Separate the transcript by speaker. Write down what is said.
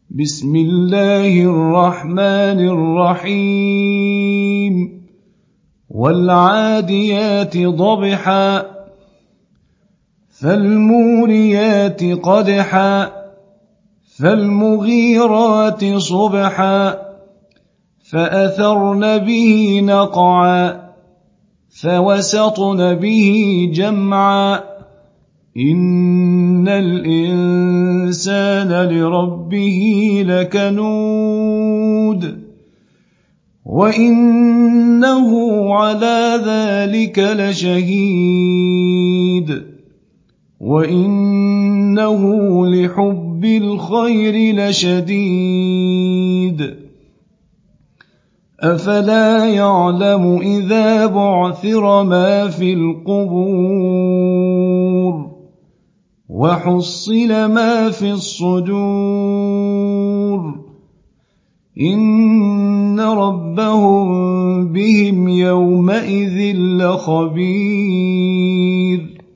Speaker 1: بسم الله الرحمن الرحيم والعاديات ضبحا فالموريات قدحا فالمغيرات صبحا فأثرن به نقعا فوسطن به جمعا إن الإنسان لربه لكنود وإنه على ذلك لشهيد وإنه لحب الخير لشديد أفلا يعلم إذا بعثر ما في القبور وحصل ما في الصدور إن ربهم بهم يومئذ لخبير